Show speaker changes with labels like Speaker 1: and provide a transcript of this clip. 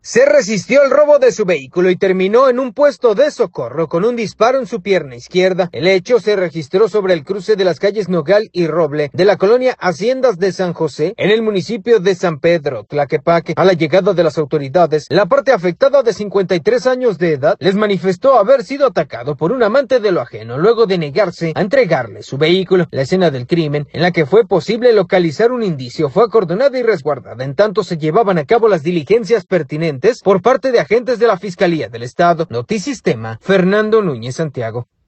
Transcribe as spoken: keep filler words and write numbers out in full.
Speaker 1: Se resistió al robo de su vehículo y terminó en un puesto de socorro con un disparo en su pierna izquierda. El hecho se registró sobre el cruce de las calles Nogal y Roble de la colonia Haciendas de San José, en el municipio de San Pedro, Tlaquepaque. A la llegada de las autoridades, la parte afectada, de cincuenta y tres años de edad, les manifestó haber sido atacado por un amante de lo ajeno luego de negarse a entregarle su vehículo. La escena del crimen, en la que fue posible localizar un indicio, fue acordonada y resguardada en tanto se llevaban a cabo las diligencias pertinentes por parte de agentes de la Fiscalía del Estado. Notisistema, Fernando Núñez Santiago.